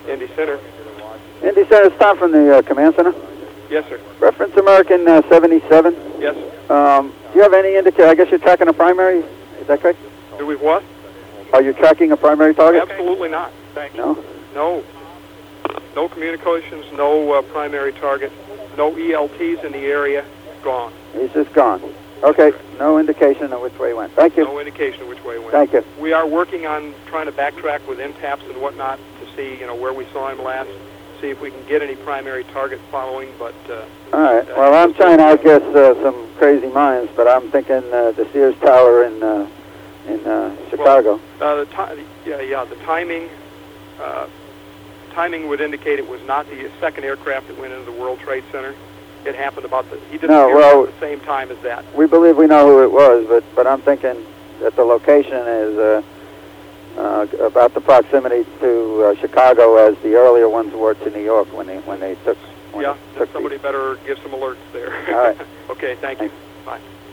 Indy Center. Indy Center, it's Tom from the Command Center. Yes, sir. Reference American 77. Yes. Do you have any indicator? I guess you're tracking a primary. Is that correct? Do we what? Are you tracking a primary target? Absolutely not. Thank you. No? No. No communications, no primary target, no ELTs in the area. Gone. He's just gone. Okay. No indication of which way he went. Thank you. No indication of which way he went. Thank you. We are working on trying to backtrack with MTAPs and whatnot to see, where we saw him last, see if we can get any primary target following, but... all right. Well, I'm trying to outguess some crazy minds, but I'm thinking the Sears Tower in Chicago. Well, the timing would indicate it was not the second aircraft that went into the World Trade Center. It happened he didn't appear at the same time as that. We believe we know who it was, but I'm thinking that the location is about the proximity to Chicago as the earlier ones were to New York when they took. Somebody better give some alerts there. All right. Okay, thank you. Bye.